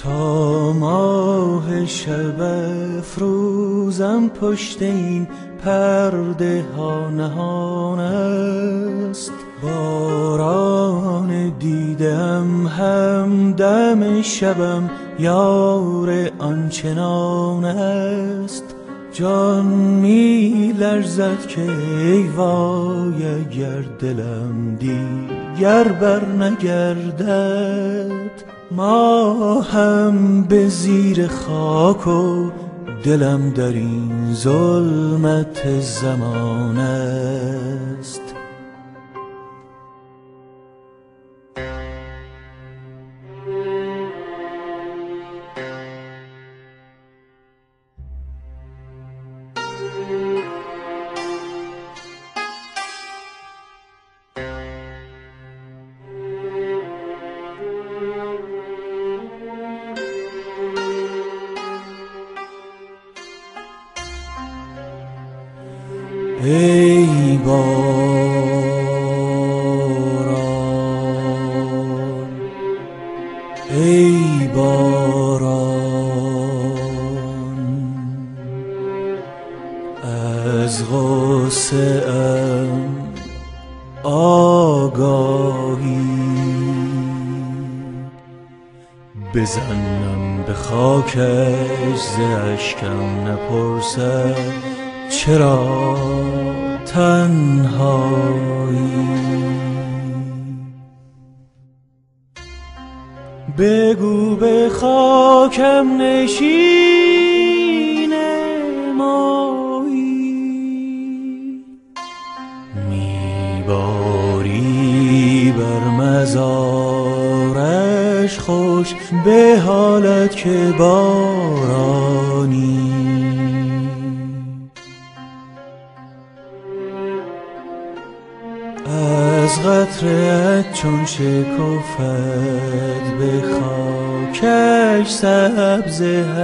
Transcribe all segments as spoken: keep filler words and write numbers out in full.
تا ماه شب افروزم پشت این پرده ها نهان است. باران دیدم همدم شبم یار آنچنان است. جان می لرزد که ای وای اگر دلم دیگر بر نگردد. ما هم به زیر خاک و دلم در این ظلمت زمان است. ای باران ای باران از غصه ام آگاهی بزنم به خاکش ز اشکم نپرسد چرا تنهایی. بگو به خاکم نشین مایی میباری بر مزارش خوش به حالت که بارانی. از قطره‌ات چون شکفت به خاکش سبز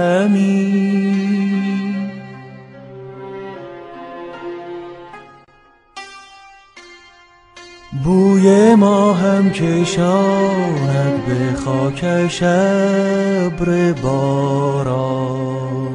همی. بوی ما هم کشاند به خاکش ابر باران.